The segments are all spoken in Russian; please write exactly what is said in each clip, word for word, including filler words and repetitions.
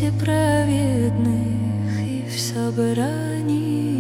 свете праведных и в собрании.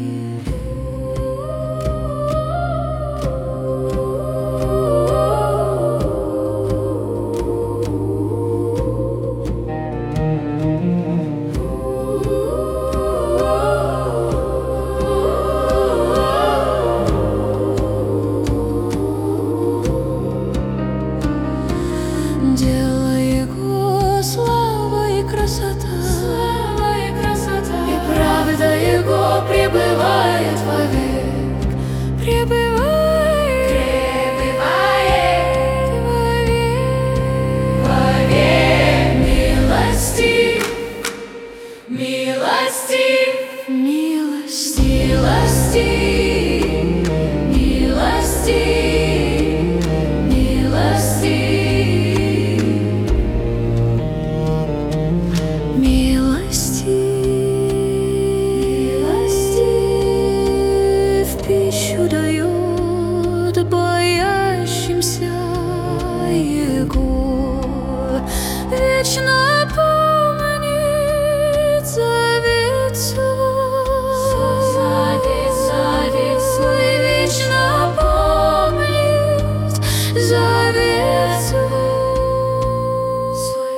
Дело Его слава и красота, слава и красота, и правда Его пребывает вовек, пребывает, пребывает вовек, вовек. Милостив, милостив, милостив, милостив, пищу дает боящимся Его, вечно помнит завет свой, завет, завет свой, вечно помнит завет свой.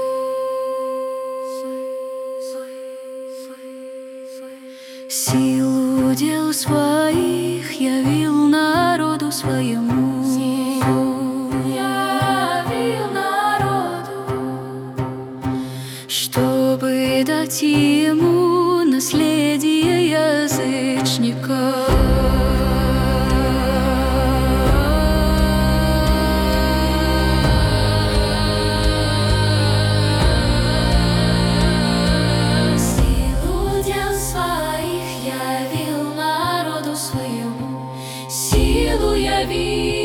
Силу дел своих явил народу своему, явил народу, чтобы дать ему наследие язычников. Силу явил